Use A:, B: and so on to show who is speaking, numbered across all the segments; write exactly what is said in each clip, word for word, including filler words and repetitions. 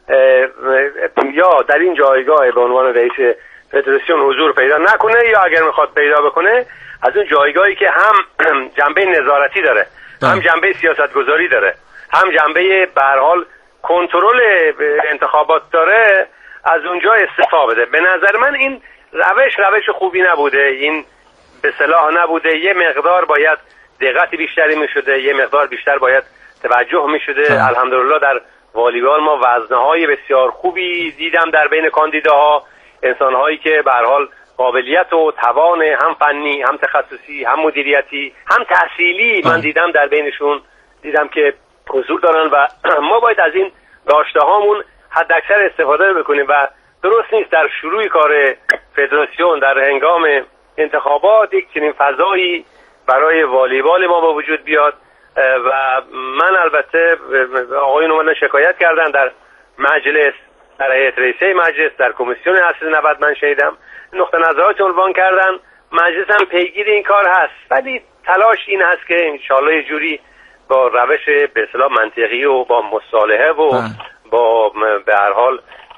A: یا در این جایگاه به عنوان رئیس فدراسیون حضور پیدا نکنه، یا اگر میخواد پیدا بکنه از اون جایگاهی که هم جنبه نظارتی داره، هم جنبه سیاستگذاری داره، هم جنبه به هر حال کنترل انتخابات داره، از اونجا استعفا بده. به نظر من این روش روش خوبی نبوده، این به صلاح نبوده. یه مقدار باید دقت بیشتری میشده، یه مقدار بیشتر باید توجه میشده. الحمدلله در والیبال ما وزنه‌های بسیار خوبی دیدم در بین کاندیداها، انسان‌هایی که به هر حال قابلیت و توان هم فنی، هم تخصصی، هم مدیریتی، هم تحصیلی من دیدم در بینشون، دیدم که حضور دارن و ما باید از این داشته هامون حد اکثر استفاده بکنیم و درست نیست در شروع کار فدراسیون در هنگام انتخابات یک چنین فضایی برای والیبال ما با وجود بیاد. و من البته آقایون اومدن شکایت کردن در مجلس، در هیئت رئیسه مجلس، در کمیسیون اصل نود من شنیدم نقطه نظرات عنوان کردن. مجلس هم پیگیر این کار هست، ولی تلاش این هست که انشالله یه جوری با روش به اصطلاح منطقی و با مصالحه و اه. با به هر حال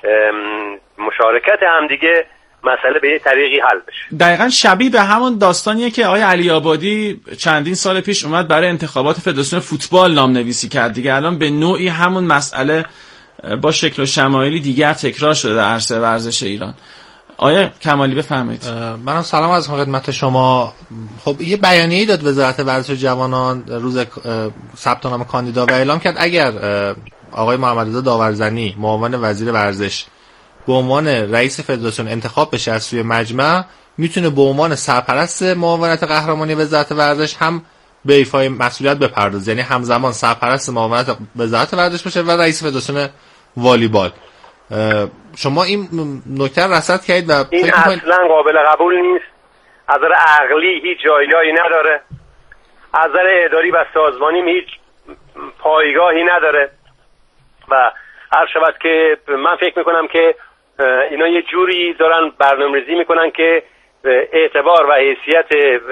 A: مشارکت هم دیگه مسئله به یه طریقی حل بشه.
B: دقیقاً شبیه به همون داستانیه که آقای علی آبادی چندین سال پیش اومد برای انتخابات فدراسیون فوتبال نامنویسی کرد دیگه. الان به نوعی همون مسئله با شکل و شمایلی دیگر تکرار شده در عرصه ورزش ایران. آقای کمالی بفرمایید.
C: منم سلام از خدمت شما. خب یه بیانیه‌ای داد وزارت ورزش جوانان روز ثبت نام کاندیدا و اعلام کرد اگر آقای محمدرضا داورزنی معاون وزیر ورزش به عنوان رئیس فدراسیون انتخاب بشه از سوی مجمع، میتونه به عنوان سرپرست معاونت قهرمانی وزارت ورزش هم به ایفای مسئولیت بپردازه، یعنی همزمان سرپرست معاونت وزارت ورزش بشه و رئیس فدراسیون والیبال. شما این نکته رصد کردید و
A: این اصلا قابل قبول نیست، از نظر عقلی هیچ جایگاهی نداره، از نظر اداری و سازمانی هیچ پایگاهی نداره و هر شود که من فکر میکنم که اینا یه جوری دارن برنامه‌ریزی میکنن که اعتبار و حیثیت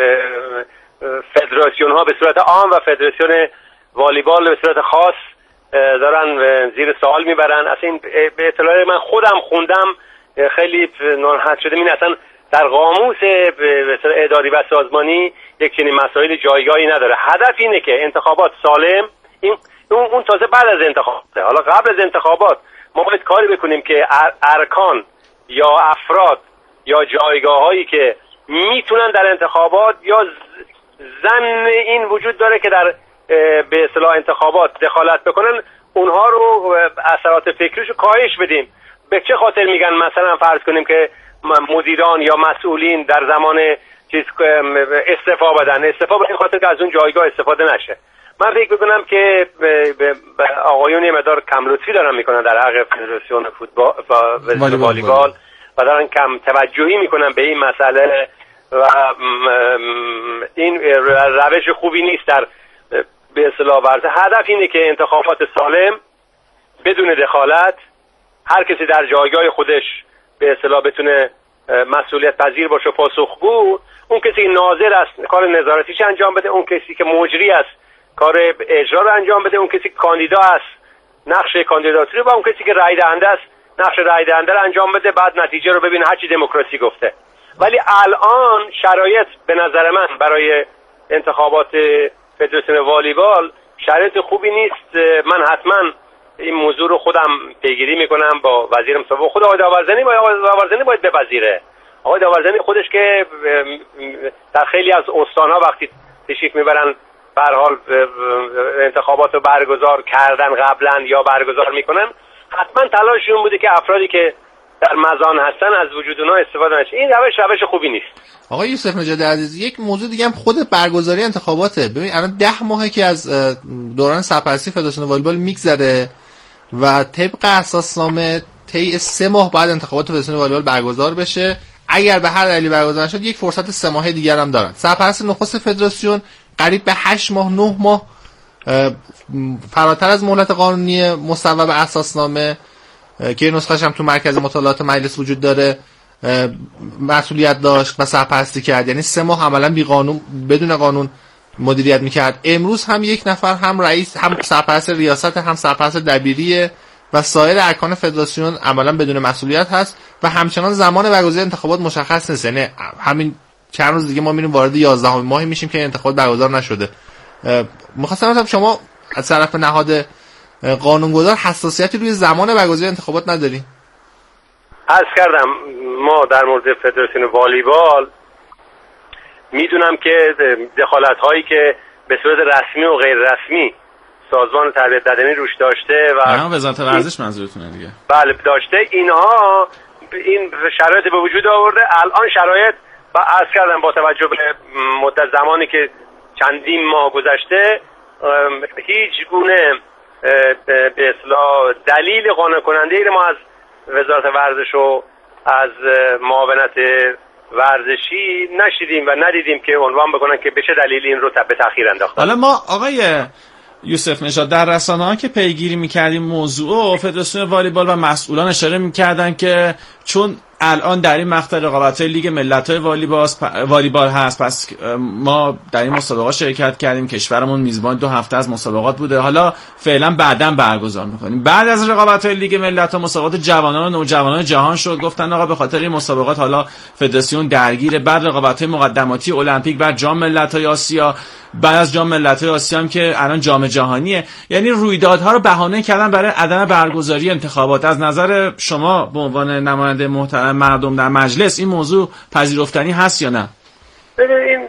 A: فدراسیون ها به صورت عام و فدراسیون والیبال به صورت خاص دارن زیر سوال میبرن. اصلا این به اطلاع من خودم خوندم خیلی ناراحت شدم، این اصلا در قاموس اداری و سازمانی یک چنین مسائل جایگاهی نداره. هدف اینه که انتخابات سالم، این اون تازه بعد از انتخابات، حالا قبل از انتخابات ما باید کاری بکنیم که ارکان یا افراد یا جایگاه هایی که میتونن در انتخابات یا ضمن این وجود داره که در به اصطلاح انتخابات دخالت بکنن، اونها رو اثرات فکریشو کاهش بدیم. به چه خاطر میگن مثلا فرض کنیم که مدیران یا مسئولین در زمان چیز استعفا بدن، استعفا به این خاطر که از اون جایگاه استفاده نشه. من فکر میکنم که آقایون یه مقدار کم لطفی دارن میکنن در حق فدراسیون فوتبال و والیبال و دارن کم توجهی میکنن به این مسئله و این روش خوبی نیست در به اصطلاح ورزش. هدف اینه که انتخابات سالم بدون دخالت، هر کسی در جایگاه خودش به اصطلاح بتونه مسئولیت پذیر باشه، پاسخگو. اون کسی که ناظر است کار نظارتیش انجام بده، اون کسی که مجری است کار اجرا رو انجام بده، اون کسی که کاندیدا است نقش کاندیداتوری و اون کسی که رای دهنده است نقش رای دهنده رو انجام بده، بعد نتیجه رو ببینه هرچی دموکراسی گفته. ولی الان شرایط به نظر من برای انتخابات فدراسیون والیبال شرایط خوبی نیست. من حتما این موضوع رو خودم پیگیری میکنم با وزیرم سابق، خود آقای داورزنی باید آقای داورزنی باید بپذیره. آقای داورزنی خودش که در خیلی از استان‌ها وقتی تشریف میبرن به هر حال انتخابات رو برگزار کردن قبلا یا برگزار میکنن، حتما تلاششون بوده که افرادی که در مزان هستن از وجود اونها استفاده نشه. این روش روش خوبی نیست.
C: آقای یوسف نژاد عزیز، یک موضوع دیگه هم خود برگزاری انتخاباته. ببین الان ده ماهه که از دوران سرپرستی فدراسیون والیبال میگذره و طبق اساسنامه طی سه ماه بعد انتخابات فدراسیون والیبال برگزار بشه. اگر به هر دلیلی برگزار نشد یک فرصت سه ماهه دیگر هم دارن. سرپرست نخست فدراسیون قریب به هشت ماه نه ماه فراتر از مهلت قانونی مصوب اساسنامه که نسخه‌اش هم تو مرکز مطالعات مجلس وجود داره مسئولیت داشت و سرپرستی کرد، یعنی سه ماه عملا بی قانون بدون قانون مدیریت میکرد. امروز هم یک نفر هم رئیس هم سرپرست ریاست هم سرپرست دبیری و سایر ارکان فدراسیون عملا بدون مسئولیت هست و همچنان زمان برگزاری انتخابات مشخص نیست. یعنی همین چند روز دیگه ما میریم وارد یازدهم ماهی میشیم که انتخابات برگزار نشده. می‌خواستم ببینم شما از طرف نهاد قانونگذار حساسیتی روی زمان برگزاری انتخابات ندارین؟
A: عرض کردم ما در مورد فدراسیون والیبال میدونم که دخالت هایی که به صورت رسمی و غیر رسمی سازمان تربیت بدنی روش داشته و
B: نه وزارت ورزش منظورتونه دیگه.
A: بله داشته، اینها این شرایط به وجود آورده. الان شرایط و عرض کردم با توجه به مدت زمانی که چندین ماه گذشته هیچ گونه به اصطلاح دلیل قانع کننده ای ما از وزارت ورزش و از معاونت ورزشی نشیدیم و ندیدیم که عنوان بکنن که به چه دلیلی این رو به تأخیر انداختن.
B: حالا ما آقای یوسف نژاد در رسانه‌ها که پیگیری می‌کردیم موضوع، فدراسیون والیبال و مسئولان اشاره می‌کردن که چون الان در این مقطع رقابت‌های لیگ ملت‌های والیبال والیبال هست، پس ما در این مسابقات شرکت کردیم، کشورمون میزبان دو هفته از مسابقات بوده، حالا فعلا بعداً برگزار می‌کنیم. بعد از رقابت‌های لیگ ملت‌ها مسابقات جوانان و نوجوانان جهان شد، گفتن آقا به خاطر این مسابقات حالا فدراسیون درگیر. بعد رقابت‌های مقدماتی المپیک و جام ملت‌های آسیا، بعد از جام ملت‌های آسیا هم که الان جام جهانیه. یعنی رویدادها رو بهانه کردن برای عدم برگزاری انتخابات. از نظر شما به عنوان نماینده محترم مردم در مجلس این موضوع پذیرفتنی هست یا نه؟
A: ببینید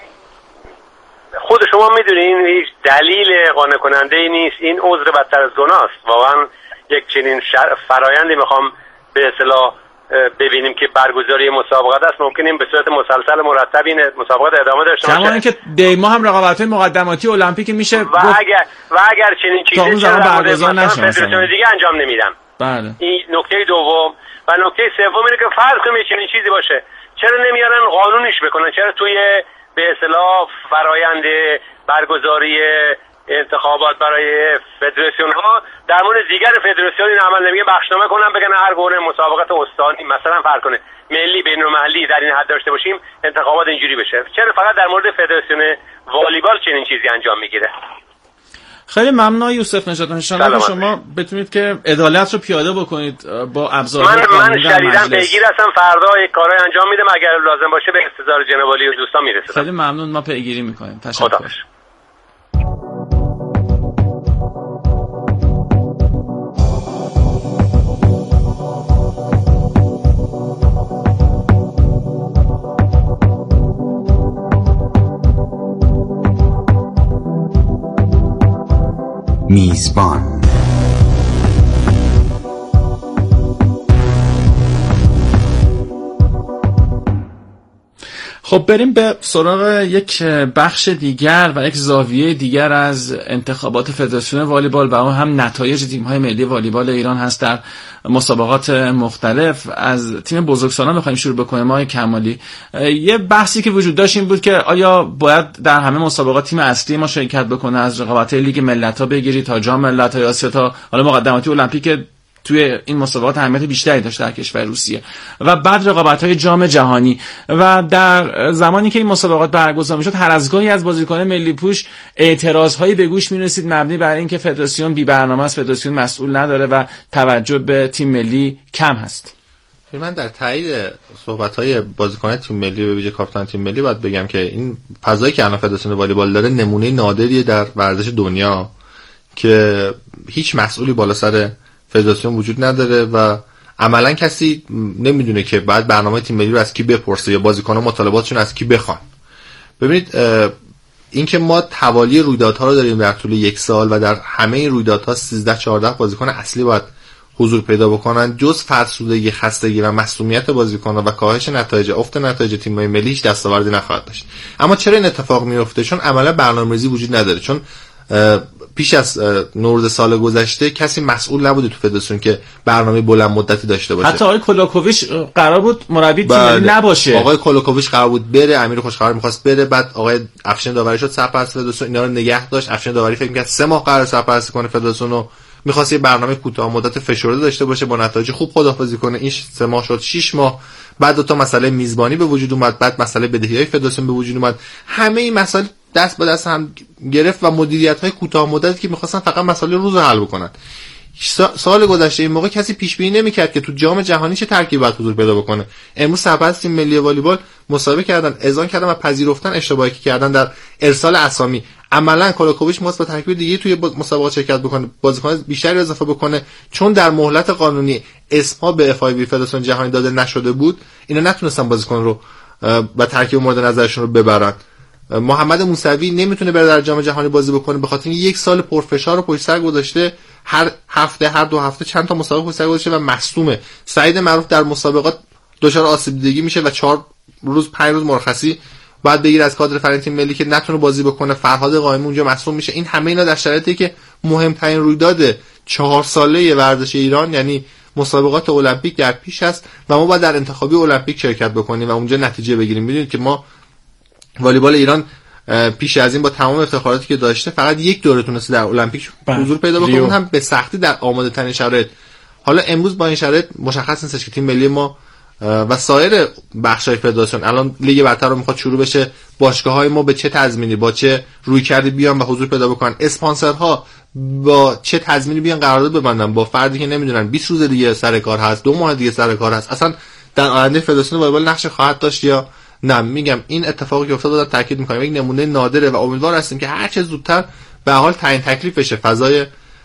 A: خود شما میدونین هیچ دلیل قانع کننده ای نیست، این عذر بدتر از گناه است. واقعا یک چنین فرایندی میخوام به اصطلاح ببینیم که برگزاری مسابقات است، ممکنه به صورت مسلسل مرتب این مسابقات ادامه داشته باشه.
B: کما اینکه دیما هم رقابت‌های مقدماتی المپیک میشه
A: و اگر و اگر چنین چیزی
B: چرا برگزار نشه مثلا
A: دیگه انجام نمیدن.
B: بله.
A: این نکته دوم و نکته سوم اینه که فرض کنیم چنین چیزی باشه، چرا نمیارن قانونیش بکنن؟ چرا توی به اصطلاح فرایند برگزاری انتخابات برای فدراسیون ها در مورد دیگر فدراسیون این عمل نمیگه، بخشنامه کنن بگن هر گونه مسابقات استانی مثلا فرض کنه ملی بین‌المللی در این حد داشته باشیم انتخابات اینجوری بشه؟ چرا فقط در مورد فدراسیون والیبال چنین چیزی انجام میگیره؟
B: خیلی ممنون یوسف نژاد. ان شاءالله شما بتونید که عدالت رو پیاده بکنید با ابزارهای
A: قانونی. من من شدیداً پیگیر هستم، فردا یک کارهای انجام میدم، اگر لازم باشه به استظهار جناب عالی و دوستان میرسم.
B: خیلی ممنون، ما پیگیری میکنیم. تشکر.
D: میزبان
B: خب بریم به سراغ یک بخش دیگر و یک زاویه دیگر از انتخابات فدراسیون والیبال و اون هم نتایج تیم‌های ملی والیبال ایران هست در مسابقات مختلف. از تیم بزرگسالان بخوایم شروع بکنیم آقای کمالی، یه بحثی که وجود داشت این بود که آیا باید در همه مسابقات تیم اصلی ما شرکت بکنه، از رقابت‌های لیگ ملت‌ها بگیری تا جام ملت‌های آسیا تا حالا مقدماتی المپیک توی این مسابقات اهمیت بیشتری داشت در کشور روسیه، و بعد رقابت‌های جام جهانی. و در زمانی که این مسابقات برگزار می‌شد هر از گاهی از بازیکنان ملی پوش اعتراض‌هایی به گوش می‌رسید مبنی بر اینکه فدراسیون بی برنامه است، فدراسیون مسئول نداره و توجه به تیم ملی کم هست.
C: من در تایید صحبت‌های بازیکنان تیم ملی و ویژه کاپیتان تیم ملی باید بگم که این فضایی که الان فدراسیون والیبال داره نمونه نادریه در ورزش دنیا که هیچ مسئولی بالا سر فدراسیون وجود نداره و عملا کسی نمیدونه که بعد برنامه تیم ملی رو از کی بپرسه یا بازیکن‌ها مطالباتشون از کی بخوان. ببینید این که ما حوالی رویدادها رو داریم در طول یک سال و در همه این رویدادها سیزده چهارده بازیکن اصلی باید حضور پیدا بکنن، جز فرسودگی، خستگی و مصونیت بازیکن‌ها و کاهش نتایج افت نتایج تیم‌های ملی هیچ دستاوردی نخواهد داشت. اما چرا این اتفاق میفته؟ چون عملا برنامه‌ریزی وجود نداره. چون پیش از نوروز سال گذشته کسی مسئول نبوده تو فدراسیون که برنامه بلند مدتی داشته باشه.
B: حتی آقای کلاکوویچ قرار بود مربی تیم ملی نباشه.
C: آقای کلاکوویچ قرار بود بره، امیر خوشخبر می‌خواست بره، بعد آقای افشین داوری شد سرپرست فدراسیون، اینا رو نگه داشت. افشین داوری فکر می‌کرد سه ماه قرار سرپرستی کنه فدراسیون رو، می‌خواست یه برنامه کوتاه مدت فشرده داشته باشه با نتایج خوب خداحافظی کنه. این سه ماه شد شش ماه. بعد دو تا مسئله میزبانی به وجود اومد، بعد مسئله بدهی‌های فدراسیون به وجود اومد. همه این مسائل دست به دست هم گرفت و مدیریت‌های کوتاه مدتی که می‌خواستن فقط مسئله روز رو حل بکنن. سال گذشته این موقع کسی پیش بینی نمی‌کرد که تو جام جهانی چه ترکیبی باید حضور پیدا بکنه. امروز سرپرست تیم ملی والیبال مسابقه کردن، اذعان کردن و پذیرفتن اشتباهی که کردن در ارسال اسامی. عملاً کولاکوویچ می‌خواست با ترکیب دیگه توی مسابقات شرکت بکنه، بازیکن بیشتری اضافه بکنه، چون در مهلت قانونی اسم‌ها به اف آی بی فدراسیون جهانی داده نشده بود، اینا نتونستن بازیکن رو با ترکیب مورد نظرشون رو ببرن. محمد موسوی نمیتونه بره در جام جهانی بازی بکنه به خاطر اینکه یک سال پرفشار رو پشت سر گذاشته، هر هفته هر دو هفته چند تا مسابقه پشت سر گذاشته و مصدومه. سعید معروف در مسابقات دچار آسیب دیدگی میشه و چهار روز پنج روز مرخصی بعد بگیر از کادر فرنگی تیم ملی که نتونه بازی بکنه. فرهاد قائمی اونجا مصدوم میشه. این همه اینا در شرایطی که مهمترین رویداد چهار ساله ورزش ایران یعنی مسابقات المپیک در پیش است و ما باید در انتخابی المپیک شرکت بکنیم و اونجا نتیجه بگیریم. میدونید که ما والیبال ایران پیش از این با تمام افتخاراتی که داشته فقط یک دوره تونسته در المپیک حضور پیدا بکنه، اون هم به سختی در آماده ترین شرایط. حالا امروز با این شرایط مشخص نیست که تیم ملی ما و سایر بخش‌های فدراسیون الان لیگ برتر رو میخواد شروع بشه، باشگاه‌های ما به چه تضمینی با چه رویکردی بیان و حضور پیدا بکنن، اسپانسرها با چه تضمینی بیان قرارداد ببندن با فردی که نمیدونن بیست روز دیگه سر کار هست، دو ماه دیگه سر کار هست، اصلا در آینده فدراسیون والیبال نقش خواهد داشت یا نه. میگم این اتفاقی که افتاد رو تاکید می‌کنم یک نمونه نادره و امیدوار هستیم که هر چه زودتر به حال تعیین تکلیف بشه فضای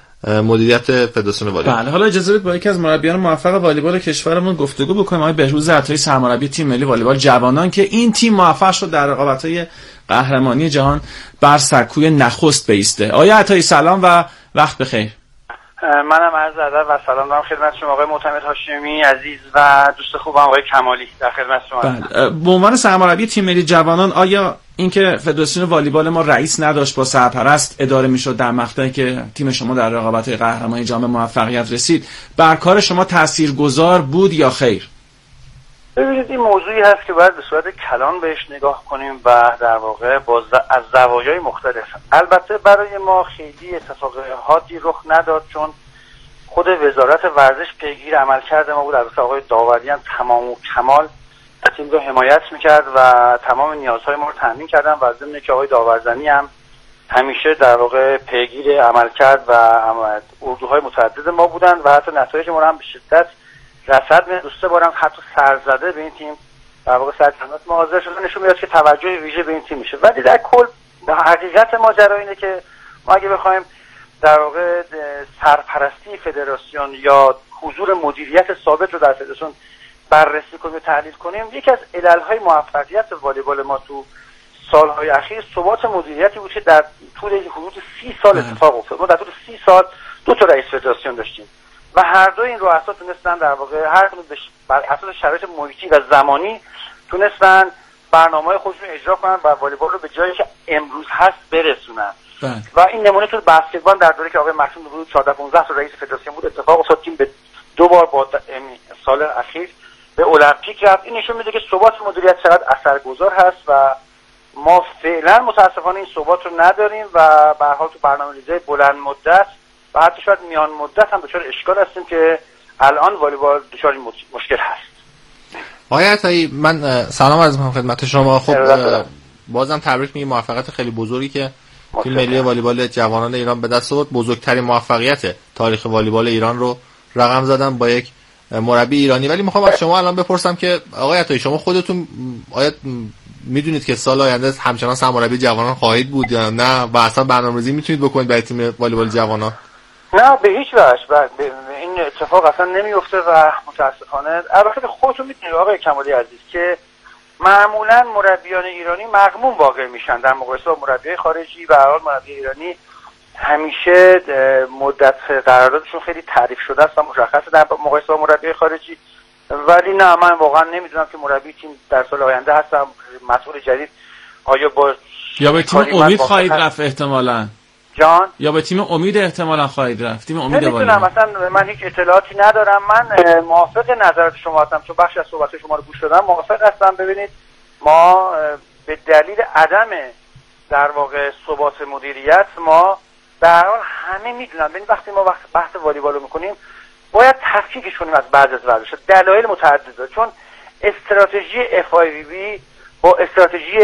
C: مدیریت فدراسیون والیبال.
B: بله، حالا اجازه بدید با یکی از مربیان موفق والیبال کشورمون گفتگو بکنیم، آقای بهروز عطایی، سرمربی تیم ملی والیبال جوانان که این تیم موفق شد در رقابت‌های قهرمانی جهان بر سکوی نخست بایسته. آقای عطایی سلام و وقت بخیر.
D: منم عرض ادب و سلام دارم خدمت شما آقای معتمد هاشمی عزیز و دوست خوبم آقای کمالی در خدمت شما.
B: بله، به عنوان سرمربی تیم ملی جوانان آیا اینکه فدراسیون والیبال ما رئیس نداشت با سرپرست اداره میشد در مقطعی که تیم شما در رقابت‌های قهرمانی جام موفقیت رسید بر کار شما تاثیرگذار بود یا خیر؟
D: ببینید این موضوعی هست که باید به صورت کلان بهش نگاه کنیم و در واقع با ز... از زوایای مختلف. البته برای ما خیلی اتفاقاتی رخ نداد چون خود وزارت ورزش پیگیر عملکرد ما بود. البته آقای داوریان تمام و کمال تیم رو حمایت میکرد و تمام نیازهای ما رو تامین کردن و ضمن که آقای داورزنی هم همیشه در واقع پیگیر عملکرد و اردوهای متعدد ما بودن و حتی نتایج ما رو هم به شدت رصد می دوسته بارم حتی سرزده به این تیم در واقع سرکردات ما حاضر شدن، نشون میاد که توجه ویژه به این تیم میشه. ولی در کل حقیقت ماجرا اینه که ما اگه بخوایم در واقع سرپرستی فدراسیون یا حضور مدیریت ثابت رو در فدراسیون بررسی کنیم و تحلیل کنیم، یکی از عللهای موفقیت والیبال ما تو سالهای اخیر ثبات مدیریتی بود که در طول حدود سی سال اتفاق افتاد. ما در طول سی سال دو تا رئیس فدراسیون داشتیم و هر دو این رؤسا تونستن در واقع هر کدوم بر اساس شرایط محیطی و زمانی تونستن برنامه‌های خودشون اجرا کنن و والیبال رو به جایی که امروز هست برسونن. بله. و این نمونه تو بسکتبال در دوره که آقای مکسوم حدود چهارده پانزده تا رئیس فدراسیون بود اتفاق افتاد، تیم به دو بار با سال اخیر به المپیک رفت. این نشون میده که ثبات مدیریت چقدر اثرگذار هست و ما فعلا متاسفانه این ثبات رو نداریم و به هر حال تو برنامه‌ریزی بلند مدت و حتی شاید میان مدت هم دچار اشکال هستیم که الان والیبال دچار این مشکل هست.
C: آقای عطایی من سلام عرض می‌کنم خدمت شما. خب بازم تبریک میگم، موفقیت خیلی بزرگی که تیم ملی والیبال جوانان ایران به دست آورد، بزرگترین موفقیت تاریخ والیبال ایران رو رقم زدن با یک مربی ایرانی. ولی میخوام از شما الان بپرسم که آقای عطایی شما خودتون آیا میدونید که سال آینده همچنان سرمربی جوانان خواهید بود یا نه و اصلا برنامه‌ریزی میتونید بکنید برای تیم والیبال جوانان؟
D: نه به هیچ وجه این اتفاق اصلا نمیفته و متاسفانه البته خودتون میدونید آقای کمالی عزیز که معمولا مربیان ایرانی مغموم واقع میشن در مقایسه با مربیای خارجی و حال مربی ایرانی همیشه مدت قراردادشون خیلی تعریف شده است و مشخصه در مقایسه با مربیای خارجی. ولی نه من واقعا نمیدونم که مربی تیم در سال آینده هستم مسئول جدید آیا با
B: یا به تیم امید خواهید رفت احتمالاً
D: جان
B: یا به تیم امید احتمالاً خواهید رفت؟ تیم امید
D: نمیدونم مثلا من هیچ اطلاعاتی ندارم. من موافق نظرات شما هستم چون بخش از صحبت شما رو گوش دادم، موافق هستم. ببینید ما به دلیل عدم در واقع ثبات مدیریت ما در حال همه میدونن ببین وقتی ما وقت بحث والیبال رو میکنیم باید تفکیکش کنیم از بعض از ورزش دلایل متعدده، چون استراتژی اف آی بی با استراتژی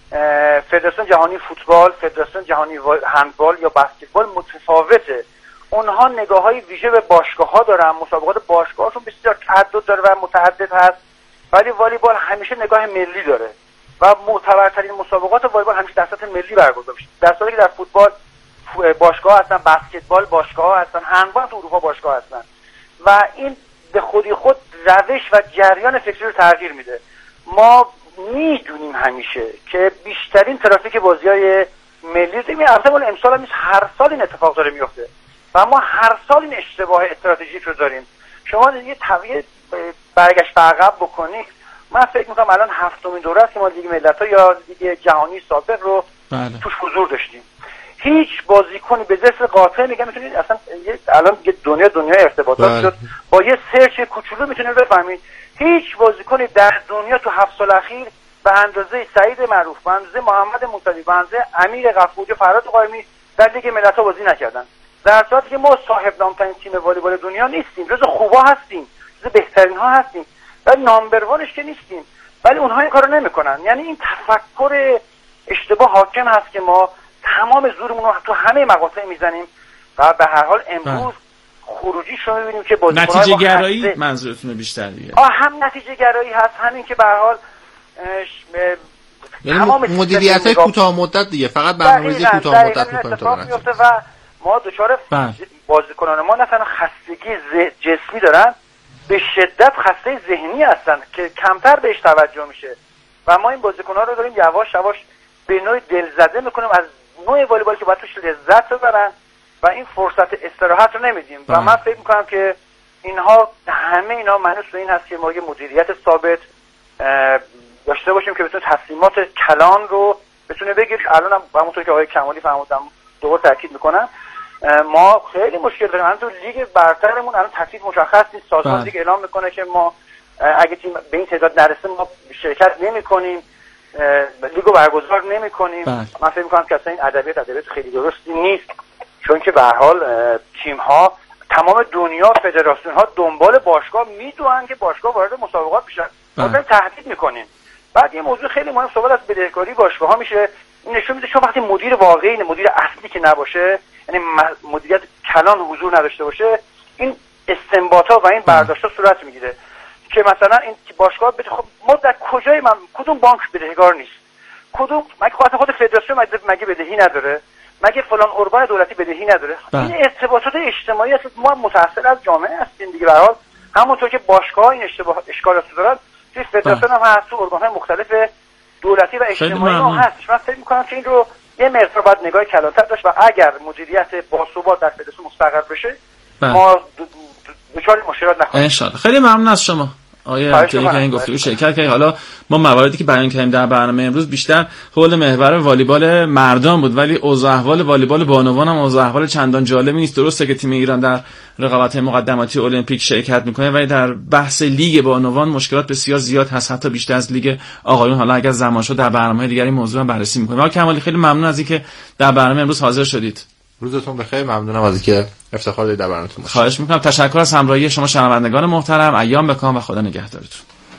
D: فدراسیون جهانی فوتبال، فدراسیون جهانی هندبال یا بسکتبال متفاوته. اونها نگاه‌های ویژه به باشگاه‌ها دارن، مسابقات باشگاهشون بسیار تعدد داره و متعدد هست، ولی والیبال همیشه نگاه ملی داره و معتبرترین مسابقات والیبال همیشه در سطح ملی برگزار میشه، در حالی که در فوتبال باشگاه هستن، بسکتبال باشگاه هستن، هندبال تو اروپا باشگاه هستن و این به خودی خود روش و جریان فکری رو تغییر میده. ما میدونیم همیشه که بیشترین ترافیک بازی‌های ملی این اصلا امسال هم هر سال این اتفاق داره میفته و ما هر سال این اشتباه استراتژیک رو داریم. شما یه تویه برگشت عقب بکنید، من فکر میکنم الان هفتمین دوره است که ما لیگ ملت‌ها یا لیگ جهانی سابق رو بله. توش حضور داشتیم. هیچ بازیکنی به دست قاطع میگم میتونید اصلا الان یه دنیا دنیا ارتباطات بله. شد، با یه سرچ کوچولو میتونید بفهمید هیچ بازیکنی در دنیا تو هفت سال اخیر به اندازه سعید معروف، به اندازه محمد موسوی، به اندازه امیر غفوری و فراد قائمی در لیگ ملت‌ها بازی نکردن، در صورتی که ما صاحب نام‌ترین تیم والیبال دنیا نیستیم، جزو خوبا هستیم، جزو بهترین ها هستیم، ولی نامبر وانش که نیستیم، ولی اونها این کارو نمیکنن. یعنی این تفکر اشتباه حاکم هست که ما تمام زورمون رو تو همه مقاطع میزنیم و به هر حال امروز خروجیش رو میبینیم که بازیکن‌های
B: نتیجه گرایی منظورتونه بیشتر دیگه.
D: آ هم نتیجه گرایی هست، همین که به هر حال
C: یعنی مدیریت کوتاه مدت دیگه، فقط برنامه‌ریزی کوتاه مدت می‌کنه
D: و ما دچار بازیکنان ما نه تنها خستگی جسمی دارن، به شدت خسته ذهنی هستن که کمتر بهش توجه میشه و ما این بازیکن‌ها رو داریم یواش یواش به نوعی دلزده میکنیم از نوع والیبال که باید توش لذت ببرن و این فرصت استراحت رو نمیدیم و من فکر میکنم که اینها همه اینا معنیش به این هست که ما یه مدیریت ثابت داشته باشیم که بتونه تصمیمات کلان رو بتونه بگیره. الان هم همونطور که آقای کمالی فرمودن دوباره تاکید میکنم، ما خیلی مشکل داریم. الان تو لیگ برترمون الان تکلیف مشخص نیست، سازمان لیگ اعلام میکنه که ما اگه تیم به این تعداد نرسه ما شرکت نمی‌کنیم، لیگو برگزار نمی‌کنیم. من فکر می‌کنم که اصلا این ادبیات ادبیات خیلی درستی نیست، چون که به هر حال تیم‌ها تمام دنیا فدراسیون‌ها دنبال باشگاه میدونن که باشگاه وارد مسابقات بشن، ما داریم تهدید می‌کنیم. بعد یه موضوع خیلی مهم صحبت از بدهکاری باشگاه‌ها میشه. این نشون میده چون وقتی مدیر واقعی مدیر اصلی که نباشه، یعنی مدیریت کلان حضور نداشته باشه، این استنباط‌ها و این برداشت‌ها صورت میگیره که مثلا این باشگاه بده. خب ما در کجای من کدوم بانک بدهکار نیست؟ کدوم مگه خود خود فدراسیون مگه بدهی نداره؟ مگه فلان ارگان دولتی بدهی نداره؟ این ارتباطات اجتماعی است. ما متأثر از جامعه هستیم دیگه. به هر حال همونطور که باشگاه این اشتباه اشکالات دارن، توی فدراسیون هم هست، تو ارگان‌های مختلف دولتی و اجتماعی هم هست. من فکر می‌کنم که این رو یه مقدار باید نگاه کلانتر داشت و اگر مدیریت باثبات در فدراسیون مستقر بشه ما دچار مشکلات نخواهیم.
B: ان شاءالله. خیلی ممنون از شما آیا همچنین که این گفتگو شرکت کردید. حالا ما مواردی که بیان کردیم در برنامه امروز بیشتر حول محور والیبال مردان بود، ولی اوضاع احوال والیبال بانوان هم اوضاع احوال چندان جالبی نیست. درسته که تیم ایران در رقابت مقدماتی المپیک شرکت میکنه، ولی در بحث لیگ بانوان مشکلات بسیار زیاد هست، حتی بیشتر از لیگ آقایون. حالا اگر زمان شد در برنامه دیگری موضوع هم بررسی میکنیم. آقای کمالی خیلی ممنون از اینکه در برنامه امروز حاضر شدید.
C: روزتون بخیر. ممنونم از اینکه افتخار دادید در برنامه‌تون.
B: خواهش میکنم. تشکر از همراهی شما شنوندگان محترم. ایام بکام و خدا نگهدارتون.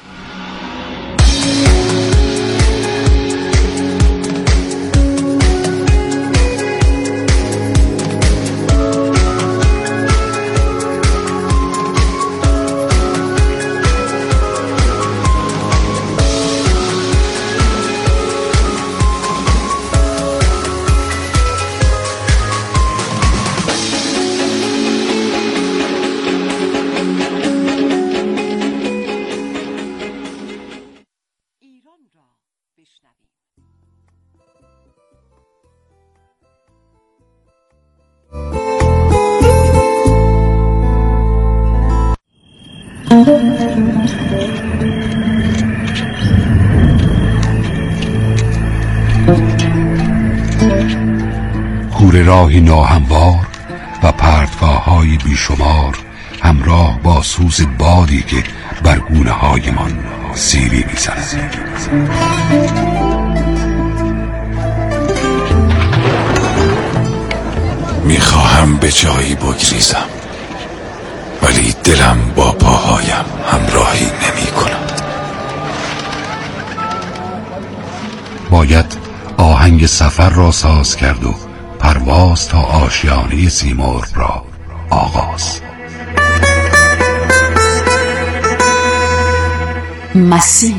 E: کوره راهی ناهموار و پرتگاه‌های بیشمار همراه با سوز بادی که بر گونه‌هایمان سیلی می‌زند. میخواهم به جایی بگریزم، ولی دلم با پاهایم همراهی نمی کند. باید آهنگ سفر را ساز کرد و پرواز تا آشیانه سیمرغ را آغاز.
F: مسیر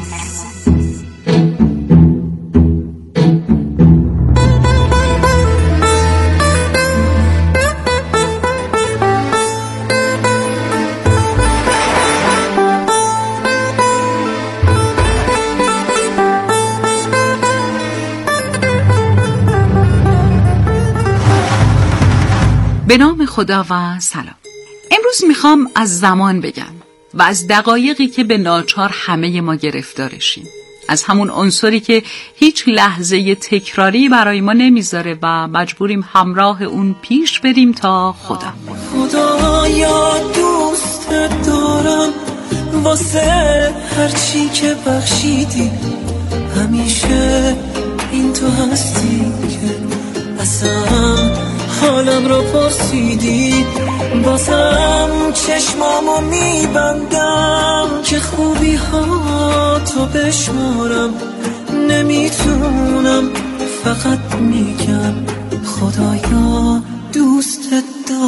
F: به نام خدا و سلام. امروز میخوام از زمان بگم و از دقایقی که به ناچار همه ما گرفتارشیم، از همون عنصری که هیچ لحظه تکراری برای ما نمیذاره و مجبوریم همراه اون پیش بریم تا خدا.
G: خدایا دوست دارم واسه هرچی که بخشیدی، همیشه این تو هستی که اصلا حالم رو پرسیدی، بازم چشمامو میبندم که خوبی ها تو بشمارم، نمیتونم فقط میگم خدایا دوستت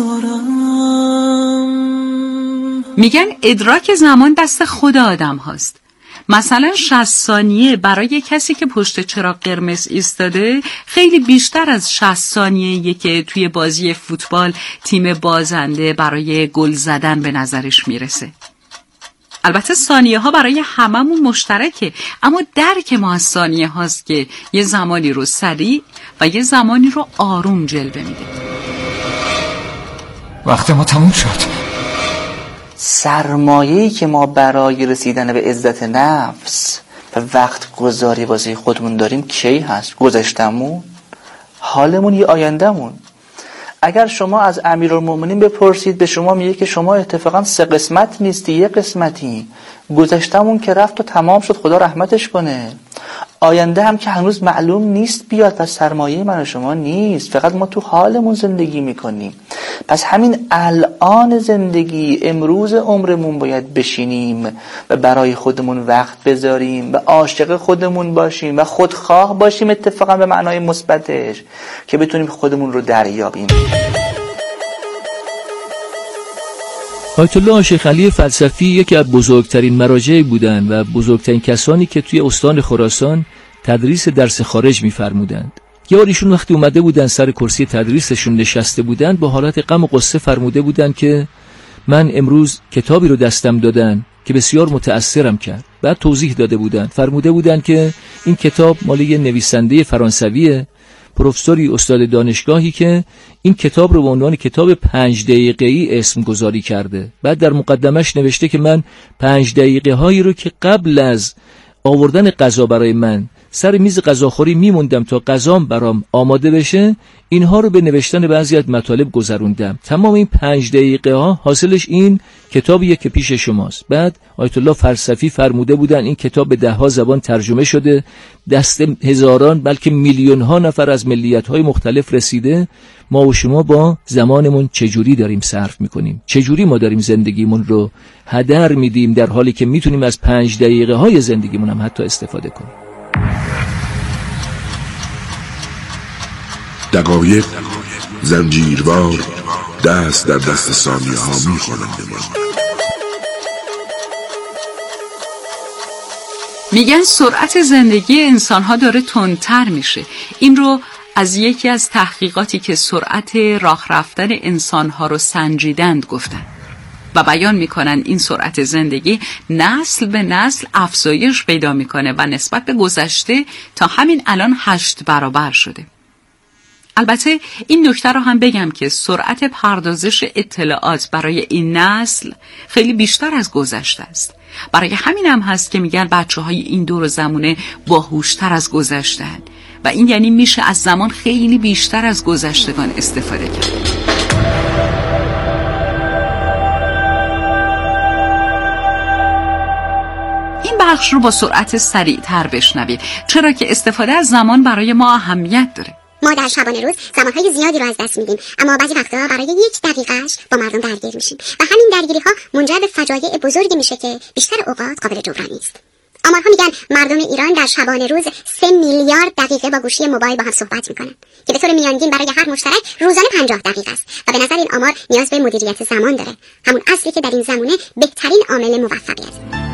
G: دارم.
F: میگن ادراک زمان دست خدا آدم هاست. مثلا شصت ثانیه برای کسی که پشت چراغ قرمز ایستاده خیلی بیشتر از شصت ثانیه‌ای که توی بازی فوتبال تیم بازنده برای گل زدن به نظرش میرسه. البته ثانیه ها برای هممون مشترکه، اما درک ما از ثانیه هاست که یه زمانی رو سریع و یه زمانی رو آروم جلوه میده.
H: وقت ما تموم شد.
I: سرمایه‌ای که ما برای رسیدن به عزت نفس و وقت گذاری واسه خودمون داریم کی هست؟ گذشتمون، حالمون یا آیندهمون؟ اگر شما از امیرالمومنین بپرسید به شما میگه که شما اتفاقا سه قسمت نیستی، یه قسمتی. گذشتمون که رفت و تمام شد، خدا رحمتش کنه. آینده هم که هنوز معلوم نیست بیاد و سرمایه من و شما نیست، فقط ما تو حالمون زندگی میکنیم. پس همین الان زندگی، امروز عمرمون باید بشینیم و برای خودمون وقت بذاریم و عاشق خودمون باشیم و خودخواه باشیم، اتفاقا به معنای مثبتش، که بتونیم خودمون رو دریابیم.
J: آیت الله شیخ علی فلسفی یکی از بزرگترین مراجع بودند و بزرگترین کسانی که توی استان خراسان تدریس درس خارج می‌فرمودند. یه بار ایشون وقتی اومده بودن سر کرسی تدریسشون نشسته بودن، با حالت غم و غصه فرموده بودن که من امروز کتابی رو دستم دادن که بسیار متأثرم کرد. بعد توضیح داده بودن، فرموده بودن که این کتاب مال یه نویسنده فرانسویه، پروفسوری استاد دانشگاهی، که این کتاب رو به عنوان کتاب پنج دقیقه‌ای اسم گذاری کرده. بعد در مقدمش نوشته که من پنج دقیقه هایی رو که قبل از آوردن غذا برای من سر میز غذاخوری میموندم تا غذام برام آماده بشه، اینها رو به نوشتن بعضی از مطالب گذروندم. تمام این پنج دقیقه ها حاصلش این کتابیه که پیش شماست. بعد آیت الله فلسفی فرموده بودن این کتاب به ده ها زبان ترجمه شده، دست هزاران بلکه میلیون ها نفر از ملیت های مختلف رسیده. ما و شما با زمانمون چجوری داریم صرف میکنیم؟ چجوری ما داریم زندگیمون رو هدر میدیم، در حالی که میتونیم از پنج دقیقه های زندگیمون هم حتی استفاده کنیم؟
K: دقایق زنجیروار دست در دست ثانیه ها میخورند.
F: میگن سرعت زندگی انسان‌ها داره تندتر میشه. این رو از یکی از تحقیقاتی که سرعت راه رفتن انسان‌ها رو سنجیدند گفتن و بیان میکنن این سرعت زندگی نسل به نسل افزایش پیدا میکنه و نسبت به گذشته تا همین الان هشت برابر شده. البته این نکته رو هم بگم که سرعت پردازش اطلاعات برای این نسل خیلی بیشتر از گذشته است. برای همین هم هست که میگن بچه‌های این دور زمونه باهوشتر از گذشته‌اند و این یعنی میشه از زمان خیلی بیشتر از گذشتگان استفاده کرد. این بخش رو با سرعت سریع‌تر بشنوید، چرا که استفاده از زمان برای ما اهمیت داره.
L: ما در شبانه روز زمانهای زیادی رو از دست میدیم، اما بعضی وقتا برای یک دقیقهش با مردم درگیر میشیم و همین درگیری ها منجر به فجایع بزرگی میشه که بیشتر اوقات قابل جبران نیست. آمارها میگن مردم ایران در شبانه روز سه میلیارد دقیقه با گوشی موبایل با هم صحبت میکنن که به طور میانگین برای هر مشترک روزانه پنجاه دقیقه است و به نظر این آمار نیاز به مدیریت زمان داره، همون اصلی که در این زمینه بهترین عامل موفقیت.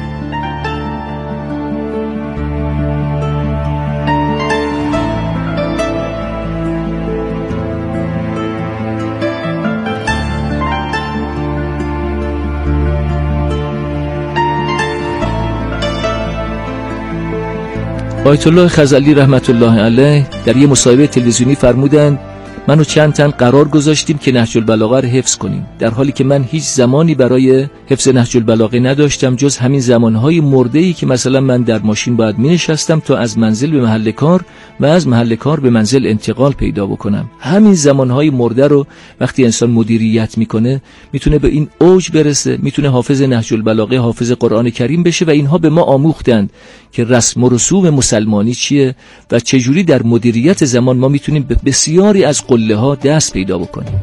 J: آیت الله خزعلی رحمت الله علیه در یه مصاحبه تلویزیونی فرمودند من و چند تن قرار گذاشتیم که نهج البلاغه رو حفظ کنیم، در حالی که من هیچ زمانی برای حفظ نهج البلاغه نداشتم جز همین زمانهای مرده‌ای که مثلا من در ماشین باید می نشستم تا از منزل به محل کار و از محل کار به منزل انتقال پیدا بکنم. همین زمانهای مرده رو وقتی انسان مدیریت میکنه میتونه به این اوج برسه، میتونه حافظ نهج البلاغه، حافظ قرآن کریم بشه و اینها به ما آموختند که رسم و رسوم مسلمانی چیه و چجوری در مدیریت زمان ما میتونیم به بسیاری از قله ها دست پیدا بکنیم.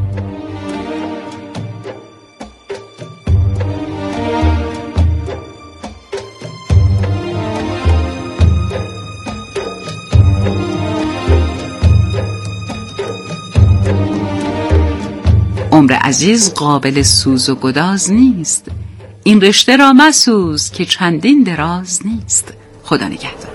F: عمر عزیز قابل سوز و گداز نیست، این رشته را مسوز که چندین دراز نیست. خدا نگهدار.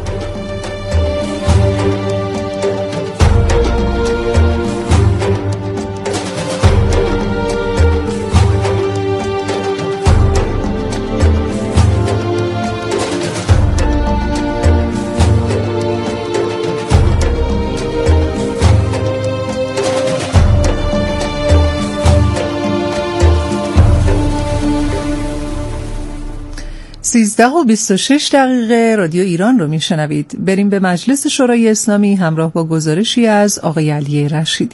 H: سیزده و بیست و شش دقیقه رادیو ایران رو میشنوید. بریم به مجلس شورای اسلامی همراه با گزارشی از آقای علی رشیدی.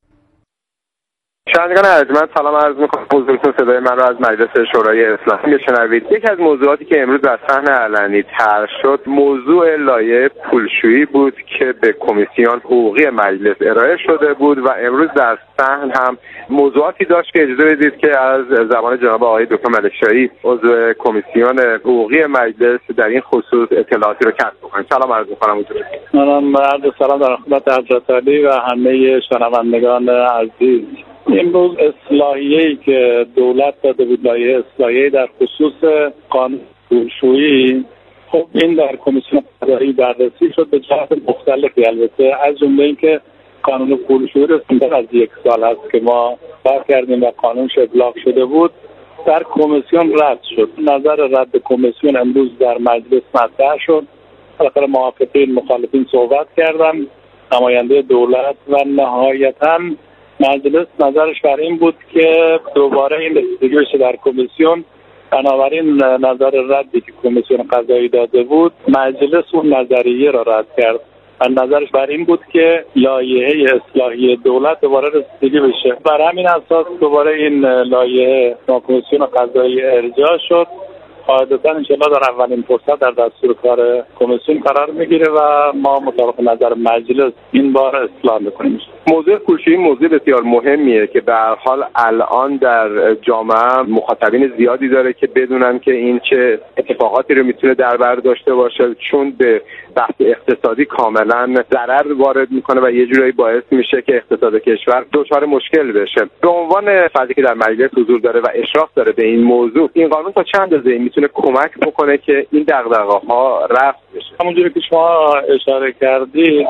M: شنوندگان ارجمند سلام عرض می‌کنم حضورتون. صدای من رو از مجلس شورای اسلامی میشنوید. یکی از موضوعاتی که امروز در صحن علنی طرح شد موضوع لایحه پولشویی بود که به کمیسیون حقوقی مجلس ارائه شده بود و امروز در صحن هم موضوعاتی داشت که اجازه بدید که از زبان جناب آقای دکتر ملکشاهی عضو کمیسیون حقوقی مجلس در این خصوص اطلاعاتی رو کسب بکنیم. سلام عرض می‌کنم حضورتون.
N: منم عرض سلام در خدمت حضرت علی و همه شنوندگان عزیز. امروز اصلاحیه‌ای که دولت داده بود، لایحه اصلاحیه‌ای در خصوص قانون پولشویی، خب این در کمیسیون قضایی بررسی شد به جهات مختلفی، البته از جمله اینکه قانون پولشویی رو بیشتر از یک سال هست که ما کار کردیم و قانونش ابلاغ شده بود، در کمیسیون رد شد. نظر رد کمیسیون امروز در مجلس مطرح شد. بالاخره موافقین مخالفین صحبت کردن، نماینده دولت و نهایتاً مجلس نظرش بر این بود که دوباره این رسیدگی بشه در کمیسیون. بنابراین نظر ردی که کمیسیون قضایی داده بود، مجلس اون نظریه را رد کرد و نظرش بر این بود که لایحه اصلاحی دولت دوباره رسیدگی بشه. بر همین اساس دوباره این لایحه با کمیسیون قضایی ارجاع شد. قاعدتاً انشاءالله در اولین فرصت در دستور کار کمیسیون قرار میگیره و ما مطابق نظر مجلس این بار اصلاح میکنیم.
M: موضوع پولشویی موضوع بسیار مهمیه که به هر حال الان در جامعه مخاطبین زیادی داره که بدونن که این چه اتفاقاتی رو میتونه در بر داشته باشه، چون به بحث اقتصادی کاملا ضرر وارد میکنه و یه جورایی باعث میشه که اقتصاد کشور دچار مشکل بشه. به عنوان فردی که در مجلس حضور داره و اشراف داره به این موضوع، این قانون تا چند اندازه میتونه کمک بکنه که این دغدغه‌ها رفع بشه؟
N: همونجوری که شما اشاره کردید،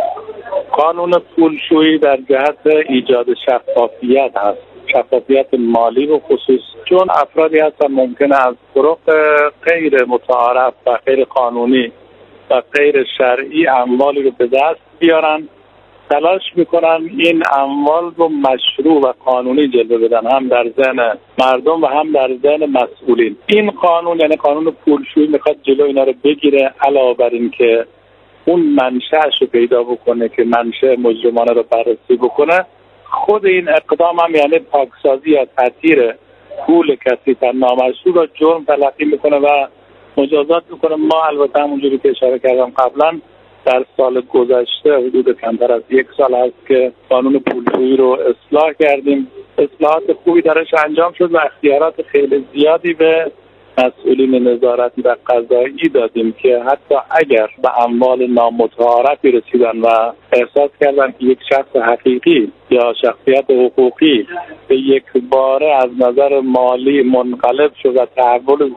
N: قانون پولشویی در جهت ایجاد شفافیت هست، شفافیت مالی و خصوص، چون افرادی هستن ممکنه از طرق غیر متعارف و غیر قانونی و غیر شرعی اموالی رو به دست بیارن، تلاش میکنن این اموال رو مشروع و قانونی جلوه بدن، هم در ذهن مردم و هم در ذهن مسئولین. این قانون یعنی قانون پولشویی میخواد جلو اینا رو بگیره، علاوه بر این که اون منشأش رو پیدا بکنه که منشأ مجرمانه رو بررسی بکنه. خود این اقدام هم یعنی پاکسازی یا تطهیر پول کسی تا نامشروع رو جرم تلقی میکنه و مجازات میکنه. ما البته همونجوری که اشاره کردم قبلا در سال گذشته حدود کمتر از یک سال هست که قانون پولشویی رو اصلاح کردیم. اصلاحات خوبی درش انجام شد و اختیارات خیلی زیادی به مسئولین نظارتی و قضایی دادیم که حتی اگر به اموال نامتعارفی رسیدن و احساس کردن که یک شخص حقیقی یا شخصیت حقوقی به یک باره از نظر مالی منقلب شد و تحول